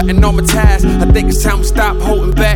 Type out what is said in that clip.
counting on my tasks. I think it's time we stop holding back.